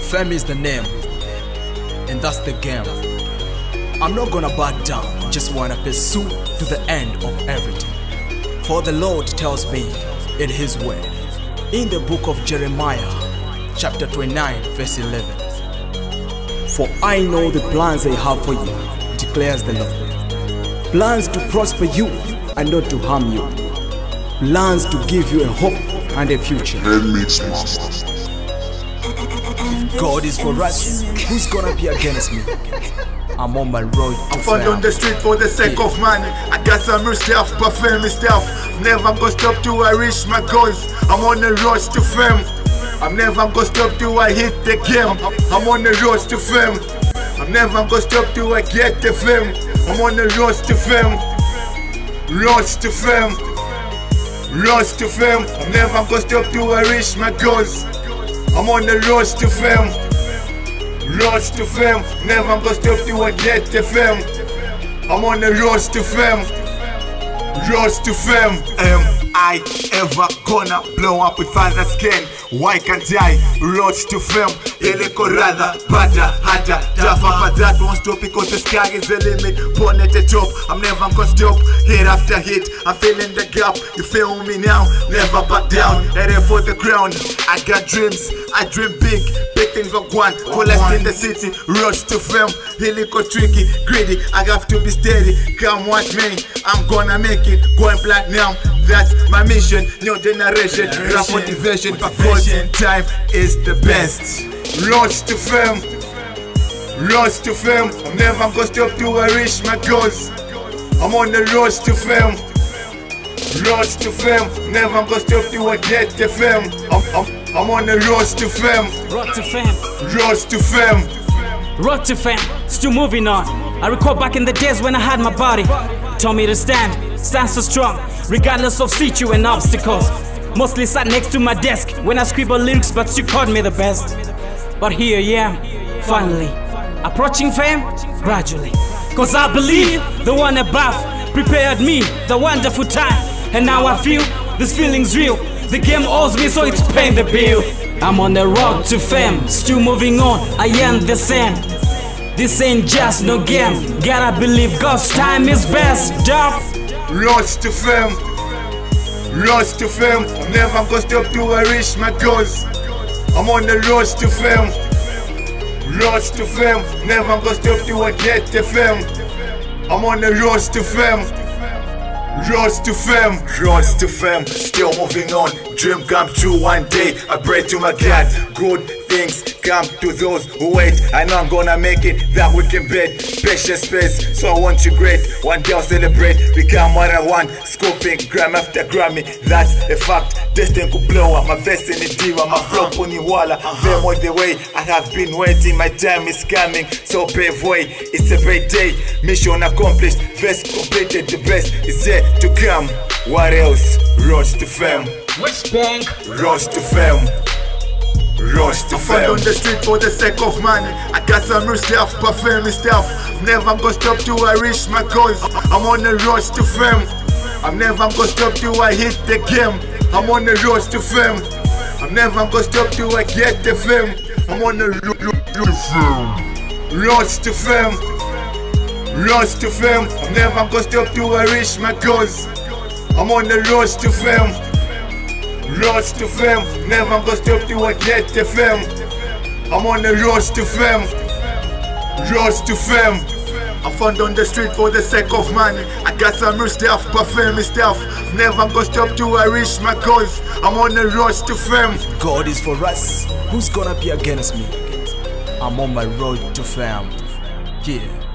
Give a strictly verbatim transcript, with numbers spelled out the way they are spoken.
Fame is the name, and that's the game. I'm not gonna back down, just wanna pursue to the end of everything. For the Lord tells me in His word, in the book of Jeremiah, chapter twenty-nine, verse eleven. For I know the plans I have for you, declares the Lord. Plans to prosper you and not to harm you. Plans to give you a hope and a future. If God is for us, who's gonna be against me? I'm on my road to I'm found on the street for the sake yeah. of money. I got some real stuff, but fame is stuff. Never gonna stop till I reach my goals. I'm on the road to fame. I'm never gonna stop till I hit the game. I'm on the road to fame. I'm never gonna stop till I get the fame. I'm on the road to fame. Road to fame. Road to fame. I'm never gonna stop till I reach my goals. I'm on the road to fame. Road to fame. Never gonna stop till I get the fame. I'm on the road to fame. Road to fame. Am I ever gonna blow up with father skin? Why can't I? Road to fame. Eliko rather, better, harder, tougher. But that won't stop because the sky is the limit. Born at the top, I'm never gonna stop. Hit after hit, I'm filling the gap. You feel me now? Never back down. Heading for the ground. I got dreams, I dream big. Big things are one. Coolest in the city. Road to fame. Eliko tricky, greedy. I have to be steady. Come watch me, I'm gonna make it. Going platinum, that's my mission. New generation, rap motivation. Because time is the best. Road to fame. Road to fame. I'm never gonna stop till I reach my goals. I'm on the road to fame. Road to fame. Never gonna stop till I get the fame. I'm, I'm, I'm on the road to fame. Road to fame. Road to fame. Road to fame. Still moving on. I recall back in the days when I had my body. Told me to stand, stand so strong, regardless of situ and obstacles. Mostly sat next to my desk when I scribble lyrics, but still called me the best. But here I am, finally, approaching fame gradually. Cause I believe the one above prepared me the wonderful time. And now I feel this feeling's real. The game owes me, so it's paying the bill. I'm on the road to fame, still moving on, I am the same. This ain't just no game, gotta believe God's time is best, dog. Road to fame. Road to fame. I'm never gonna stop till I reach my goals. I'm on the road to fame. Road to fame. Never gonna stop till I get the fame. I'm on the road to fame. Road to fame. Road to fame. Still moving on. Dream come true one day. I pray to my God. Good things come to those who wait. I know I'm gonna make it, that we can bet. Patience space, so I want you great. One day I'll celebrate, become what I want. Scooping gram after Grammy, that's a fact. Destined to blow up, my vest in the diva, my flow on the wall. Them all the way, I have been waiting, my time is coming. So pave way, it's a great day. Mission accomplished, verse completed, the best is yet to come. What else? Road to fame. West Bank. Road to fame. Road to fame. I'm on the street for the sake of money. I got some real stuff, but fame is stuff. Never gonna stop till I reach my goals. I'm on the road to fame. I'm never gonna stop till I hit the game. I'm on the road to fame. I'm never gonna stop till I get the fame. I'm on the road to fame. Road to fame. Road to fame. I'm never gonna stop till I reach my goals. I'm on the road to fame. Road to fame. Never gonna stop till I get the fame. I'm on the road to fame. Road to fame. I'm found on the street for the sake of money. I got some real stuff, but fame is stuff. Never gonna stop till I reach my goals. I'm on the road to fame. If God is for us, who's gonna be against me? I'm on my road to fame. Yeah.